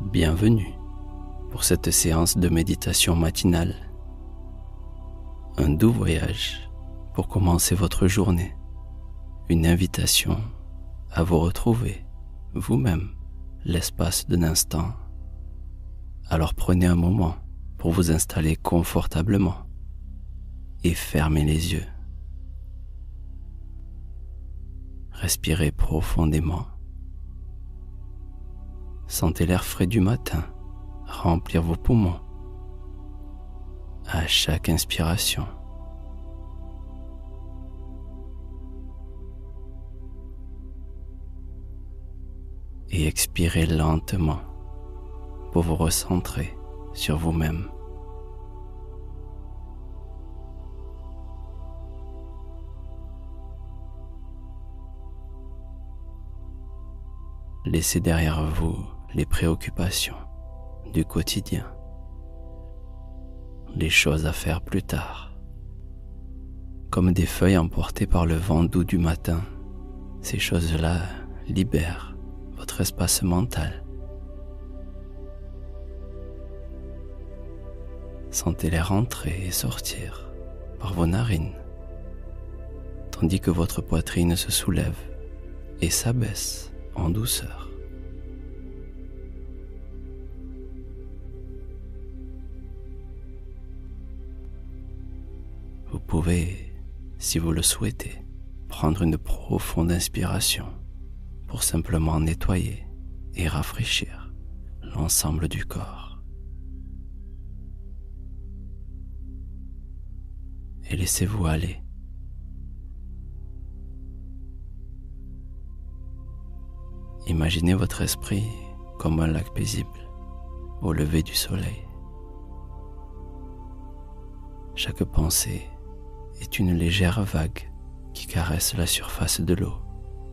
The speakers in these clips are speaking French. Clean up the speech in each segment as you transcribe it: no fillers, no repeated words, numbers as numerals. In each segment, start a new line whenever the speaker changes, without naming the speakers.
Bienvenue pour cette séance de méditation matinale. Un doux voyage pour commencer votre journée. Une invitation à vous retrouver vous-même l'espace d'un instant. Alors prenez un moment pour vous installer confortablement et fermez les yeux. Respirez profondément. Sentez l'air frais du matin remplir vos poumons à chaque inspiration. Et expirez lentement pour vous recentrer sur vous-même. Laissez derrière vous les préoccupations du quotidien, les choses à faire plus tard. Comme des feuilles emportées par le vent doux du matin, ces choses-là libèrent votre espace mental. Sentez-les rentrer et sortir par vos narines, tandis que votre poitrine se soulève et s'abaisse en douceur. Vous pouvez, si vous le souhaitez, prendre une profonde inspiration pour simplement nettoyer et rafraîchir l'ensemble du corps. Et laissez-vous aller. Imaginez votre esprit comme un lac paisible au lever du soleil. Chaque pensée est une légère vague qui caresse la surface de l'eau.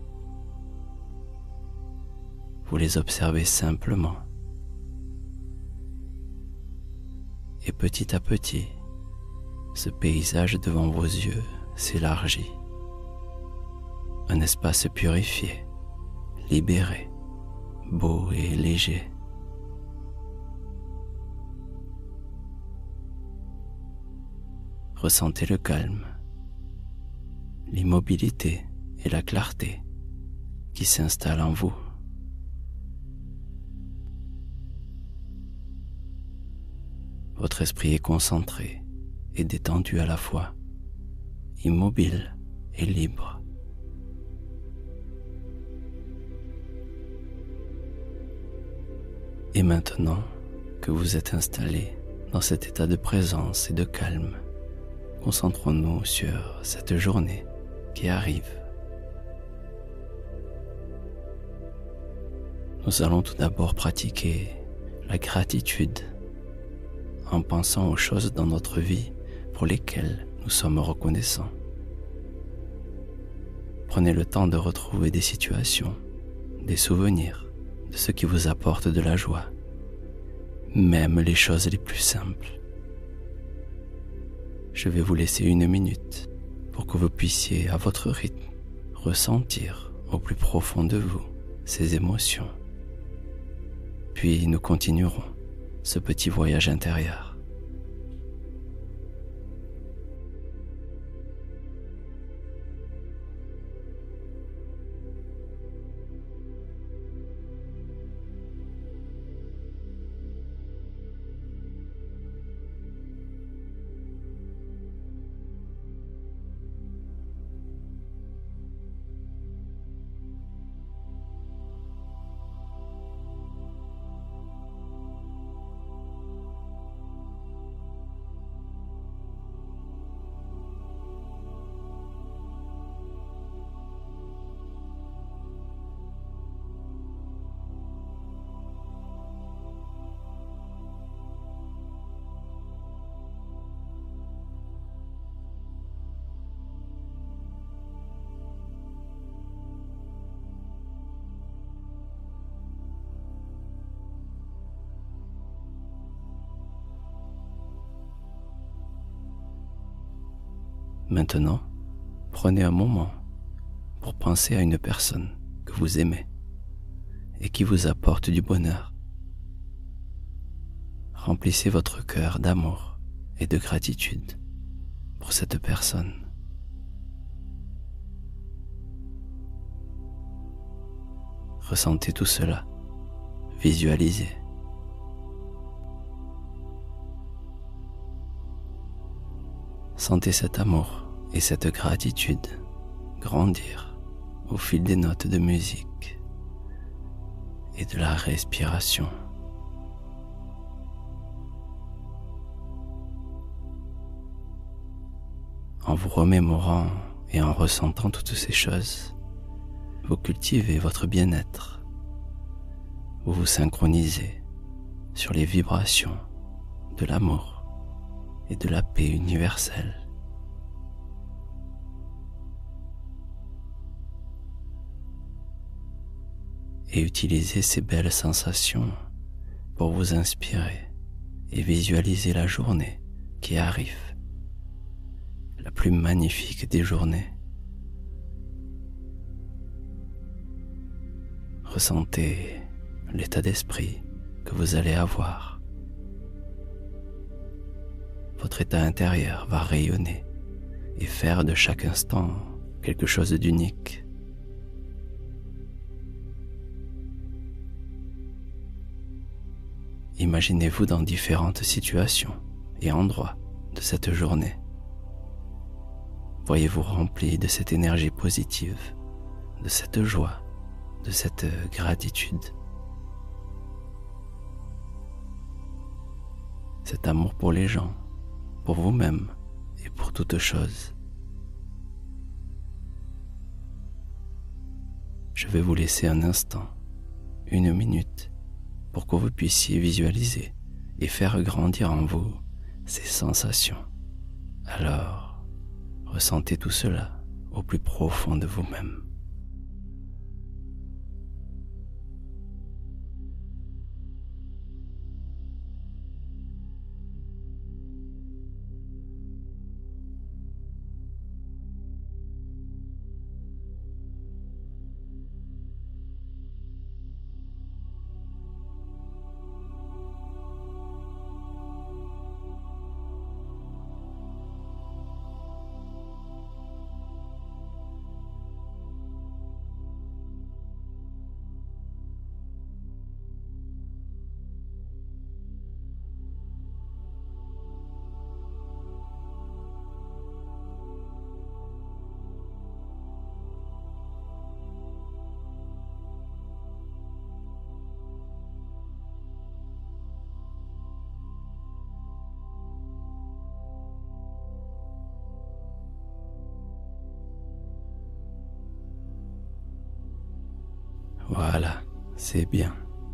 Vous les observez simplement. Et petit à petit, ce paysage devant vos yeux s'élargit. Un espace purifié, libéré, beau et léger. Ressentez le calme, l'immobilité et la clarté qui s'installent en vous. Votre esprit est concentré et détendu à la fois, immobile et libre. Et maintenant que vous êtes installé dans cet état de présence et de calme, concentrons-nous sur cette journée qui arrive. Nous allons tout d'abord pratiquer la gratitude en pensant aux choses dans notre vie pour lesquelles nous sommes reconnaissants. Prenez le temps de retrouver des situations, des souvenirs, de ce qui vous apporte de la joie, même les choses les plus simples. Je vais vous laisser 1 minute pour que vous puissiez, à votre rythme, ressentir au plus profond de vous ces émotions. Puis nous continuerons ce petit voyage intérieur. Maintenant, prenez un moment pour penser à une personne que vous aimez et qui vous apporte du bonheur. Remplissez votre cœur d'amour et de gratitude pour cette personne. Ressentez tout cela, visualisez. Sentez cet amour et cette gratitude grandir au fil des notes de musique et de la respiration. En vous remémorant et en ressentant toutes ces choses, vous cultivez votre bien-être. Vous vous synchronisez sur les vibrations de l'amour et de la paix universelle. Et utilisez ces belles sensations pour vous inspirer et visualiser la journée qui arrive, la plus magnifique des journées. Ressentez l'état d'esprit que vous allez avoir. Votre état intérieur va rayonner et faire de chaque instant quelque chose d'unique. Imaginez-vous dans différentes situations et endroits de cette journée. Voyez-vous rempli de cette énergie positive, de cette joie, de cette gratitude. Cet amour pour les gens, pour vous-même et pour toute chose. Je vais vous laisser un instant, 1 minute, pour que vous puissiez visualiser et faire grandir en vous ces sensations. Alors, ressentez tout cela au plus profond de vous-même. Voilà, c'est bien.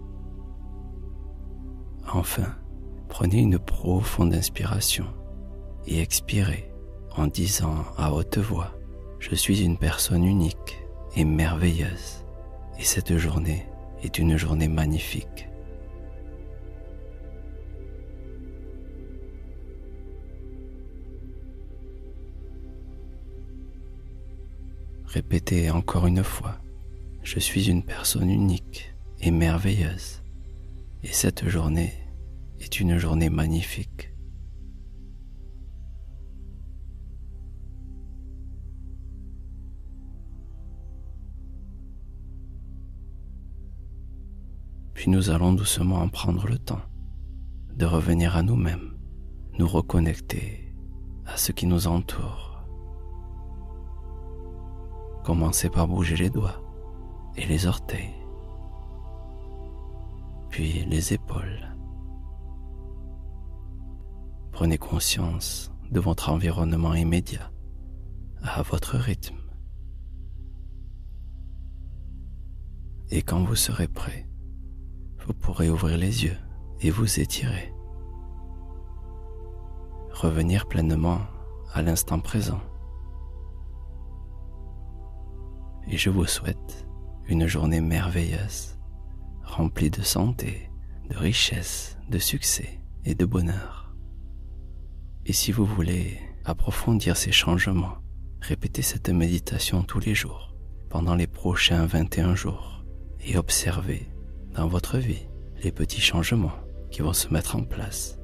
Enfin, prenez une profonde inspiration et expirez en disant à haute voix « Je suis une personne unique et merveilleuse et cette journée est une journée magnifique. » Répétez encore une fois. Je suis une personne unique et merveilleuse, et cette journée est une journée magnifique. Puis nous allons doucement prendre le temps de revenir à nous-mêmes, nous reconnecter à ce qui nous entoure. Commencez par bouger les doigts et les orteils, puis les épaules. Prenez conscience de votre environnement immédiat, à votre rythme. Et quand vous serez prêt, vous pourrez ouvrir les yeux et vous étirer. Revenir pleinement à l'instant présent. Et je vous souhaite une journée merveilleuse, remplie de santé, de richesse, de succès et de bonheur. Et si vous voulez approfondir ces changements, répétez cette méditation tous les jours, pendant les prochains 21 jours, et observez dans votre vie les petits changements qui vont se mettre en place.